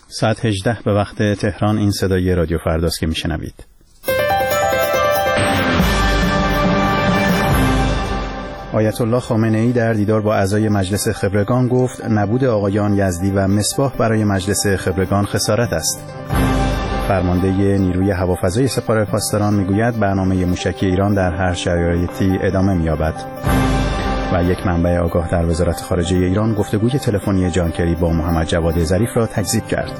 ساعت 18 به وقت تهران. این صدای رادیو فرداست که میشنوید. آیت الله خامنه‌ای در دیدار با اعضای مجلس خبرگان گفت نبود آقایان یزدی و مصباح برای مجلس خبرگان خسارت است. فرمانده نیروی هوافضای سپاه پاسداران میگوید برنامه موشکی ایران در هر شرایطی ادامه می‌یابد. و یک منبع آگاه در وزارت خارجه ایران گفتگوی تلفنی جان کری با محمد جواد ظریف را تکذیب کرد.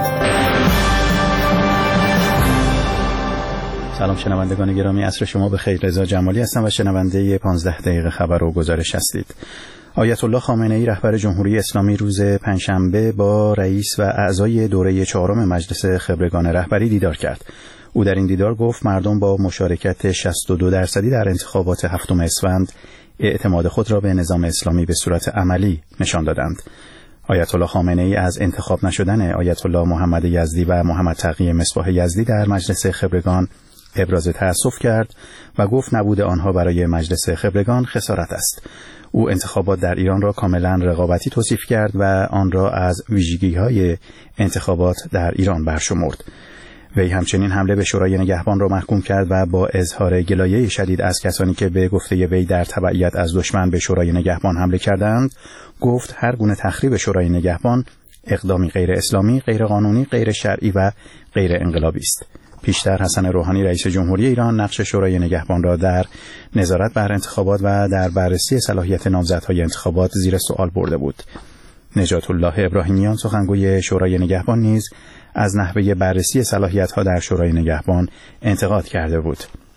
سلام شنوندگان گرامی، عصر شما بخیر. رضا جمالی هستم و شنونده 15 دقیقه خبر و گزارش هستید. آیت الله خامنه‌ای رهبر جمهوری اسلامی روز پنجشنبه با رئیس و اعضای دوره 4 مجلس خبرگان رهبری دیدار کرد. او در این دیدار گفت مردم با مشارکت 62% در انتخابات 7 اسفند اعتماد خود را به نظام اسلامی به صورت عملی نشان دادند. آیت الله خامنه‌ای از انتخاب نشدن آیت الله محمد یزدی و محمد تقی مصباح یزدی در مجلس خبرگان ابراز تأسف کرد و گفت نبود آنها برای مجلس خبرگان خسارت است. او انتخابات در ایران را کاملا رقابتی توصیف کرد و آن را از ویژگی‌های انتخابات در ایران برشمرد. وی همچنین حمله به شورای نگهبان را محکوم کرد و با اظهار گلایه شدید از کسانی که به گفته وی در تبعیت از دشمن به شورای نگهبان حمله کردند، گفت هر گونه تخریب شورای نگهبان اقدامی غیر اسلامی، غیر قانونی، غیر شرعی و غیر انقلابی است. پیشتر حسن روحانی رئیس جمهوری ایران نقش شورای نگهبان را در نظارت بر انتخابات و در بررسی صلاحیت نامزدهای انتخابات زیر سوال برده بود. نجات الله ابراهیمیان سخنگوی شورای نگهبان نیز از نحوه بررسی صلاحیت‌ها در شورای نگهبان انتقاد کرده بود.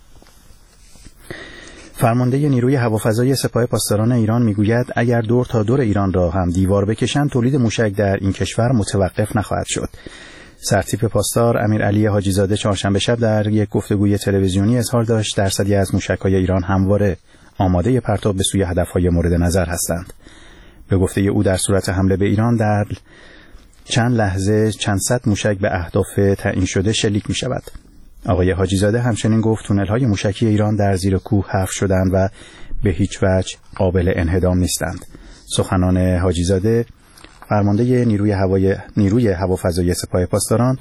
فرمانده نیروی هوافضای سپاه پاسداران ایران میگوید اگر دور تا دور ایران را هم دیوار بکشند تولید موشک در این کشور متوقف نخواهد شد. سرتیپ پاسدار امیرعلی حاجی زاده چهارشنبه شب در یک گفتگوی تلویزیونی اظهار داشت درصدی از موشک‌های ایران همواره آماده پرتاب به سوی هدف‌های مورد نظر هستند. به گفته او در صورت حمله به ایران در چند لحظه چند صد موشک به اهداف تعیین شده شلیک می شود. آقای حاجی زاده همچنین گفت تونل‌های موشکی ایران در زیر کوه حفر شدند و به هیچ وجه قابل انهدام نیستند. سخنان حاجی زاده فرمانده نیروی هوافضای سپاه پاسداران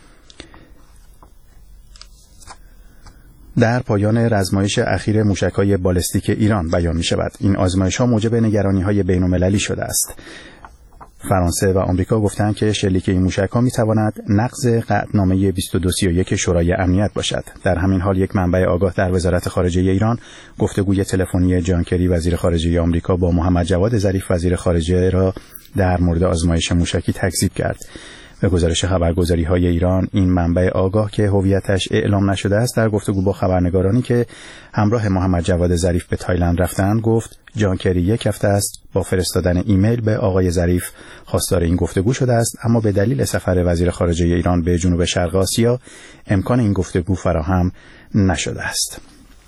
در پایان رزمایش اخیر موشک‌های بالستیک ایران بیان می شود. این آزمایش‌ها موجب نگرانی‌های بین‌المللی شده است. فرانسه و آمریکا گفتند که شلیک این موشک‌ها می‌تواند نقض قطعنامه 2231 شورای امنیت باشد. در همین حال یک منبع آگاه در وزارت خارجه ایران گفتگوی تلفنی جان کری وزیر خارجه آمریکا با محمد جواد ظریف وزیر خارجه را در مورد آزمایش موشکی تکذیب کرد. به گزارش خبرگزاری‌های ایران این منبع آگاه که هویتش اعلام نشده است در گفتگو با خبرنگارانی که همراه محمد جواد ظریف به تایلند رفتند گفت جان کری یک هفته است با فرستادن ایمیل به آقای ظریف خواستار این گفتگو شده است، اما به دلیل سفر وزیر خارجه ایران به جنوب شرق آسیا امکان این گفتگو فراهم نشده است.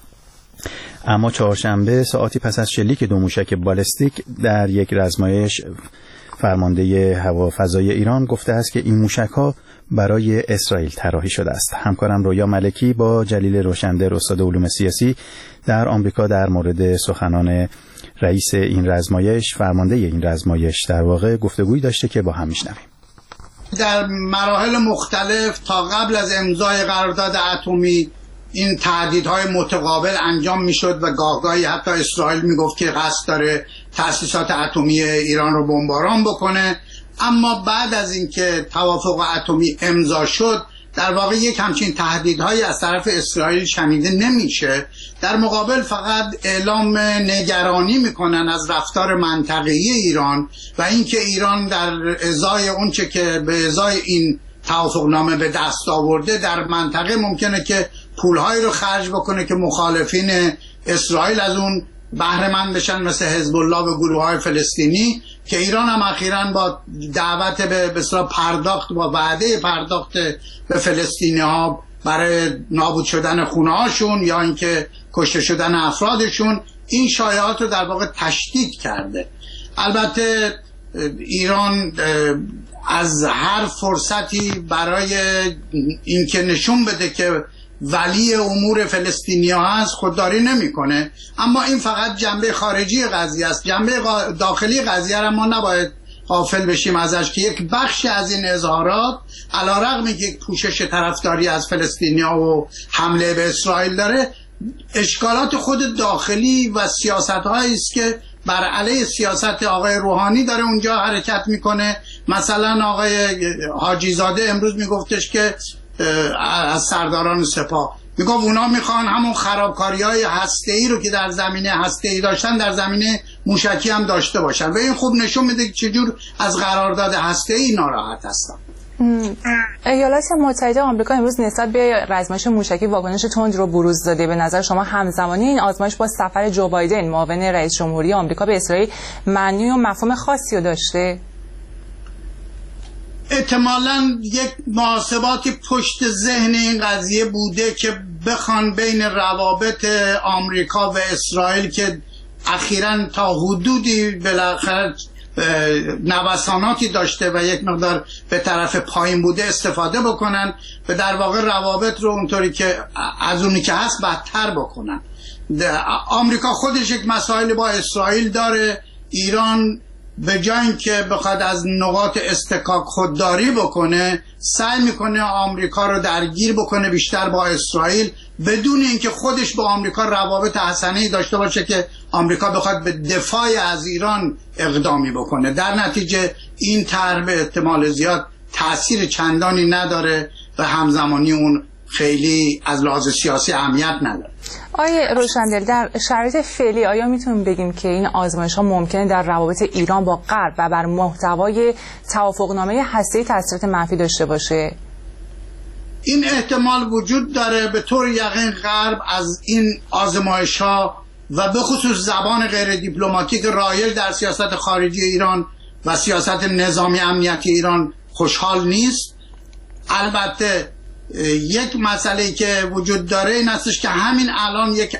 اما چهارشنبه ساعتی پس از شلیک دو موشک بالستیک در یک رزمایش فرمانده هوافضای ایران گفته است که این موشک‌ها برای اسرائیل طراحی شده است. همکارم رویا ملکی با جلیل روشندر استاد علوم سیاسی در آمریکا در مورد سخنان رئیس این رزمایش، فرمانده این رزمایش در واقع گفتگویی داشته که با هم میشنویم. در مراحل مختلف تا قبل از امضای قرارداد اتمی این تهدیدهای متقابل انجام میشد و گاهگاهی حتی اسرائیل میگفت که قصد داره تأسیسات اتمی ایران رو بمباران بکنه، اما بعد از اینکه توافق اتمی امضا شد در واقع یک همچین تهدیدهایی از طرف اسرائیل شنیده نمیشه. در مقابل فقط اعلام نگرانی میکنن از رفتار منطقه‌ای ایران و اینکه ایران در ازای اونچه که به ازای این توافقنامه به دست آورده در منطقه ممکنه که پولهایی رو خرج بکنه که مخالفین اسرائیل از اون بهره مند بشن، مثل حزب الله و گروه‌های فلسطینی، که ایران هم اخیراً با دعوت به اصطلاح پرداخت با وعده پرداخت به فلسطینی‌ها برای نابود شدن خونه‌هاشون یا اینکه کشته شدن افرادشون این شایعات رو در واقع تشدید کرده. البته ایران از هر فرصتی برای اینکه نشون بده که ولی امور فلسطینیا هست خودداری نمیکنه، اما این فقط جنبه خارجی قضیه است. جنبه داخلی قضیه را ما نباید غافل بشیم ازش که یک بخشی از این اظهارات علیرغم که یک پوشش طرفداری از فلسطینیا و حمله به اسرائیل داره، اشکالات خود داخلی و سیاست‌هایی است که بر علیه سیاست آقای روحانی داره اونجا حرکت میکنه. مثلا آقای حاجی زاده امروز میگفتش که از سرداران سپاه میگفت اونا میخوان همون خرابکاری‌های هسته‌ای رو که در زمینه هسته‌ای داشتن در زمینه موشکی هم داشته باشن و این خوب نشون میده که چجور از قرارداد هسته‌ای ناراحت هستن. ایالات متحده آمریکا امروز نسبت به آزمایش موشکی واکنش تند رو بروز داده. به نظر شما همزمانی این آزمایش با سفر جو بایدن معاون رئیس جمهوری آمریکا به اسرائیل معنی و مفهوم خاصی رو داشته؟ احتمالاً یک محاسباتی پشت ذهن این قضیه بوده که بخوان بین روابط آمریکا و اسرائیل که اخیراً تا حدودی بالاخره نوساناتی داشته و یک مقدار به طرف پایین بوده استفاده بکنن و در واقع روابط رو اونطوری که از اونی که هست بدتر بکنن. آمریکا خودش یک مسائل با اسرائیل داره. ایران به جای اینکه بخواد از نقاط استکاک خودداری بکنه سعی میکنه آمریکا رو درگیر بکنه بیشتر با اسرائیل بدون اینکه خودش با آمریکا روابط حسنه‌ای داشته باشه که آمریکا بخواد به دفاع از ایران اقدامی بکنه. در نتیجه این طرح به احتمال زیاد تأثیر چندانی نداره و همزمانی اون خیلی از لحاظ سیاسی اهمیت نداره. آیه روشندل، در شرایط فعلی آیا میتونیم بگیم که این آزمایش‌ها ممکنه در روابط ایران با غرب و بر محتوای توافقنامه هسته‌ای تاثیرات منفی داشته باشه؟ این احتمال وجود داره. به طور یقین غرب از این آزمایش‌ها و به خصوص زبان غیر دیپلماتیک رایج در سیاست خارجی ایران و سیاست نظامی امنیتی ایران خوشحال نیست. البته یک مسئله که وجود داره این هستش که همین الان یک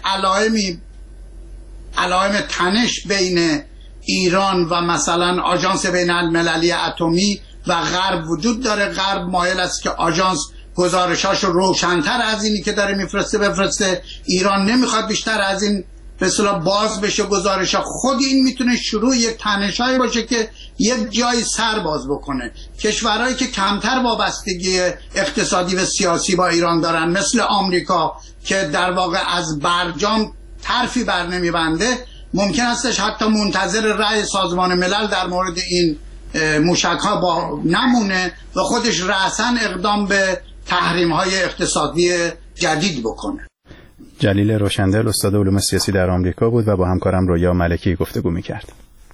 علائم تنش بین ایران و مثلا آژانس بین المللی اتمی و غرب وجود داره. غرب مایل است که آژانس گزارشاش رو روشن‌تر از اینی که داره میفرسته بفرسته. ایران نمیخواد بیشتر از این به اصطلاح باز بشه گزارشا. خود این میتونه شروع یک تنشایی باشه که یک جای سر باز بکنه. کشورهایی که کمتر وابستگی اقتصادی و سیاسی با ایران دارن مثل آمریکا که در واقع از برجام طرفی بر نمیبنده ممکن استش حتی منتظر رأی سازمان ملل در مورد این موشک‌ها با نمونه و خودش رأساً اقدام به تحریم‌های اقتصادی جدید بکنه. جلیل روشندل استاد علوم سیاسی در آمریکا بود و با همکارم رویا ملکی گفتگو می‌کرد.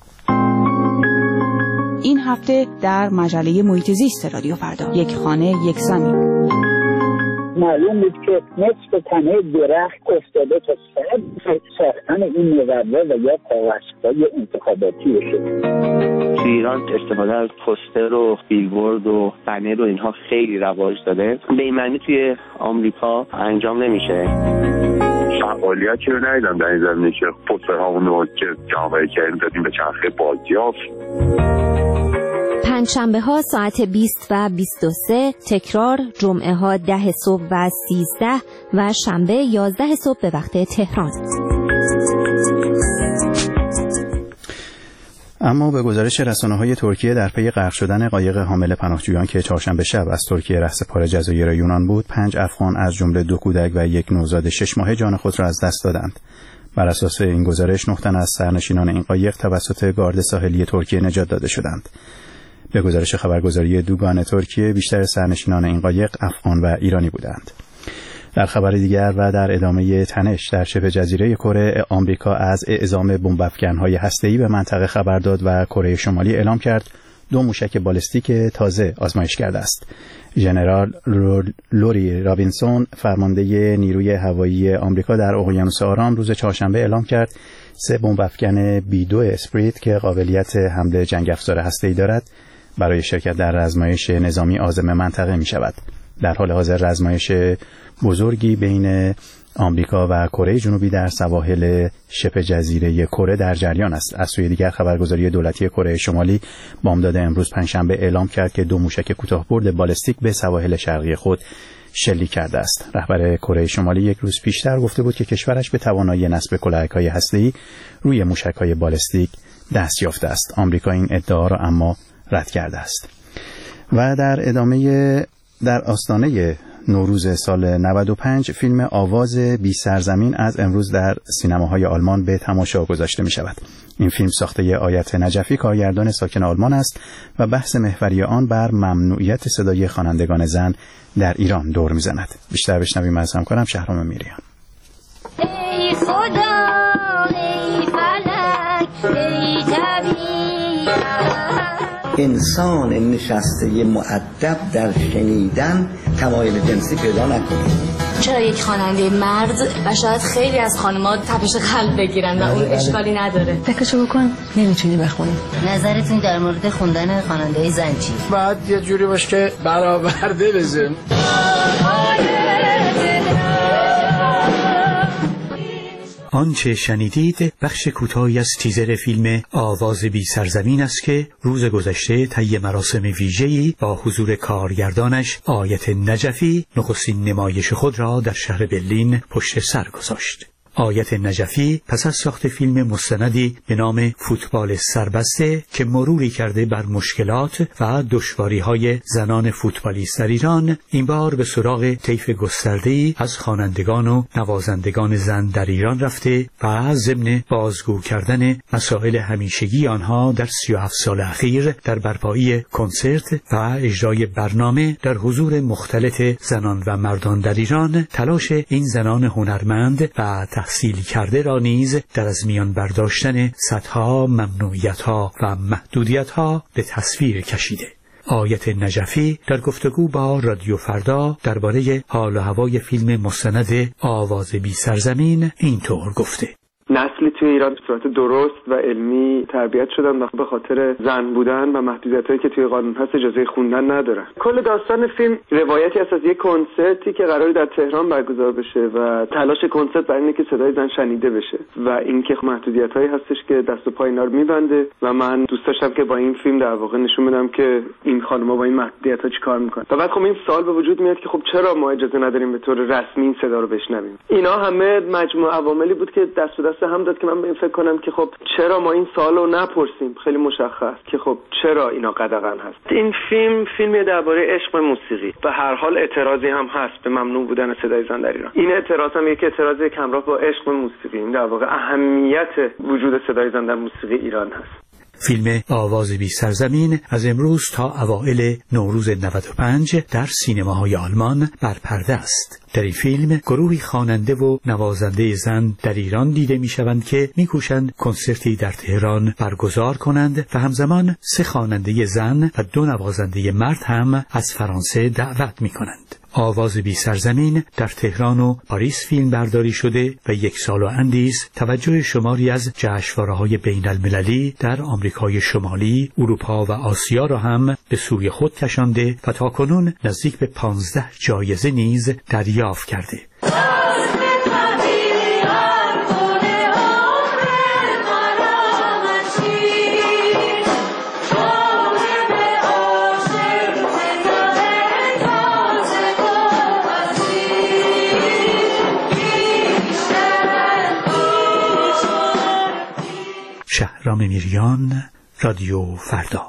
این هفته در مجله محیط زیست رادیو فردا، یک خانه یک زمین، معلوم بود که نصف تنه درخت افتاده تا ساختن این مجوز و یا کاغذهای انتخاباتی بشه. تو ایران استفاده از پوستر و بیلبورد و بنر و اینها خیلی رواج داده. به این معنی توی آمریکا انجام نمیشه. فعالیتی رو ندیدم در این زمینه که پوسترهامون رو که جامعه کریم دادیم به چرخه بازیافت. پنجشنبه ها ساعت 20 و 23، تکرار جمعه ها 10 صبح و 13 و شنبه 11 صبح به وقت تهران. اما به گزارش رسانه‌های ترکیه در پی غرق شدن قایق حامل پناهجویان که چهارشنبه شب از ترکیه رهسپار جزایر یونان بود، 5 افغان از جمله 2 کودک و 1 نوزاد 6 ماهه جان خود را از دست دادند. بر اساس این گزارش 9 تن از سرنشینان این قایق توسط گارد ساحلی ترکیه نجات داده شدند. به گزارش خبرگزاری دوگان ترکیه بیشتر سرنشینان این قایق افغان و ایرانی بودند. در خبر دیگر و در ادامه تنش در شبه جزیره کره، آمریکا از اعزام بمب‌افکن‌های هسته‌ای به منطقه خبر داد و کره شمالی اعلام کرد 2 موشک بالستیک تازه آزمایش کرده است. ژنرال لوری رابینسون، فرمانده نیروی هوایی آمریکا در اقیانوس آرام، روز چهارشنبه اعلام کرد 3 بمب‌افکن B2 اسپریت که قابلیت حمل جنگ افزار هسته‌ای دارد برای شرکت در رزمایش نظامی عازم منطقه می شود. در حال حاضر رزمایش بزرگی بین آمریکا و کره جنوبی در سواحل شبه جزیره کره در جریان است. از سوی دیگر خبرگزاری دولتی کره شمالی بامداد امروز پنجشنبه اعلام کرد که 2 موشک کوتاه‌برد بالستیک به سواحل شرقی خود شلیک کرده است. رهبر کره شمالی 1 روز پیشتر گفته بود که کشورش به توانایی نصب کلاهک‌های هسته‌ای روی موشک‌های بالستیک دست یافته است. آمریکا این ادعا را اما رد کرده است. و در ادامه در آستانه نوروز سال 95 فیلم آواز بی سرزمین از امروز در سینماهای آلمان به تماشا گذاشته می شود. این فیلم ساخته آیت نجفی، کارگردان ساکن آلمان است و بحث محوری آن بر ممنوعیت صدای خوانندگان زن در ایران دور می زند. بیشتر بشنویم از همکارم شهرام میریان. ای خدا، ای فلک، ای طبیعت، انسان نشسته مؤدب در شنیدن تمایل جنسی پیدا نکنه. چرا یک خواننده مرد و شاید خیلی از خانم‌ها تپش قلب بگیرن و اون اشکالی نداره؟ فکرشو بکن نمیتونی بخونی. نظرتون در مورد خوندن خواننده زن چی؟ باید یه جوری باشه که برآورده بشه. آنچه شنیدید بخش کوتاهی از تیزر فیلم آواز بی سرزمین است که روز گذشته طی مراسم ویژه‌ای با حضور کارگردانش آیت نجفی نخستین نمایش خود را در شهر برلین پشت سر گذاشت. آیت نجفی پس از ساخت فیلم مستندی به نام فوتبال سربسته که مروری کرده بر مشکلات و دشواری‌های زنان فوتبالیست در ایران، این بار به سراغ طیف گسترده‌ای از خوانندگان و نوازندگان زن در ایران رفته و ضمن بازگو کردن مسائل همیشگی آنها در 37 سال اخیر در برپایی کنسرت و اجرای برنامه در حضور مختلط زنان و مردان در ایران، تلاش این زنان هنرمند و تحصیل کرده را نیز در از میان برداشتن صدها ممنوعیت‌ها و محدودیت‌ها به تصویر کشیده. آیت نجفی در گفتگو با رادیو فردا درباره حال و هوای فیلم مستند آواز بی سرزمین اینطور گفته: نسلی توی ایران به صورت درست و علمی تربیت شدن و به خاطر زن بودن و محدودیتایی که توی قانون هست اجازه خوندن ندارن. کل داستان فیلم روایتی است از یک کنسرتی که قراره در تهران برگزار بشه و تلاش کنسرت برای اینه که صدای زن شنیده بشه و اینکه محدودیتایی هستش که دست و پای اینا رو میبنده و من دوست داشتم که با این فیلم در واقع نشون بدم که این خانم‌ها با این محدودیت‌ها چیکار میکنن. و بعد خب این سوال به وجود میاد که خب چرا ما اجازه نداریم به طور رسمی این صدا رو بشنویم؟ اینا همه مجموعه عواملی بود که دست به دست هم داد که من به این فکر کنم که خب چرا ما این سوالو نپرسیم. خیلی مشخص که خب چرا اینا قدغن هست. این فیلم درباره عشق و موسیقی. به هر حال اعتراضی هم هست به ممنوع بودن صدای زن در ایران. این اعتراض هم یک اعتراض همراه با عشق و موسیقی. این در واقع اهمیت وجود صدای زن در موسیقی ایران هست. فیلم آواز بی سرزمین از امروز تا اوائل نوروز 95 در سینماهای آلمان برپرده است. در این فیلم گروهی خواننده و نوازنده زن در ایران دیده می‌شوند که می‌کوشند کنسرتی در تهران برگزار کنند و همزمان 3 خواننده زن و 2 نوازنده مرد هم از فرانسه دعوت می‌کنند. آواز بی سرزمین در تهران و پاریس فیلم برداری شده و 1 سال و اندیز توجه شماری از جشنواره‌های بین المللی در آمریکای شمالی، اروپا و آسیا را هم به سوی خود کشانده و تاکنون نزدیک به 15 جایزه نیز دریافت کرده. شهرام میریان، رادیو فردا.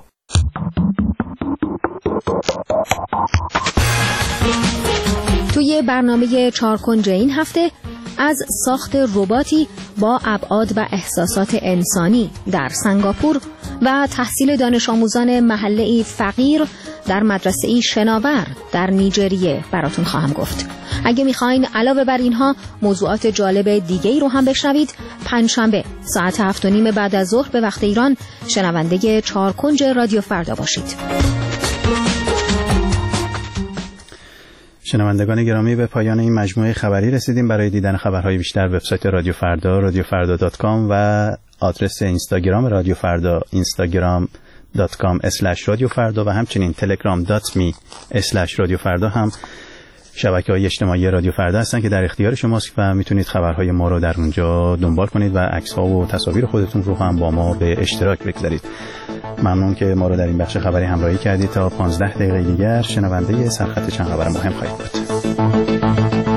توی برنامه 4 کنج این هفته از ساخت رباتی با ابعاد و احساسات انسانی در سنگاپور و تحصیل دانش آموزان محله‌ای فقیر در مدرسه‌ای شناور در نیجریه براتون خواهم گفت. اگه میخواین علاوه بر اینها موضوعات جالب دیگه‌ای رو هم بشنوید، پنجشنبه ساعت 7:30 بعد از ظهر به وقت ایران شنونده 4 کنج رادیو فردا باشید. شنوندگان گرامی، به پایان این مجموعه خبری رسیدیم. برای دیدن خبرهای بیشتر وبسایت رادیو فردا radiofarda.com و آدرس اینستاگرام رادیو فردا instagram.com/radiofarda و همچنین telegram.me/radiofarda هم شبکه‌های اجتماعی رادیو فردا هستن که در اختیار شماست و میتونید خبرهای ما رو در اونجا دنبال کنید و عکس‌ها و تصاویر خودتون رو هم با ما به اشتراک بگذارید. ممنون که ما رو در این بخش خبری همراهی کردید. تا 15 دقیقه دیگر شنونده سرخط چند خبر مهم خواهید بود.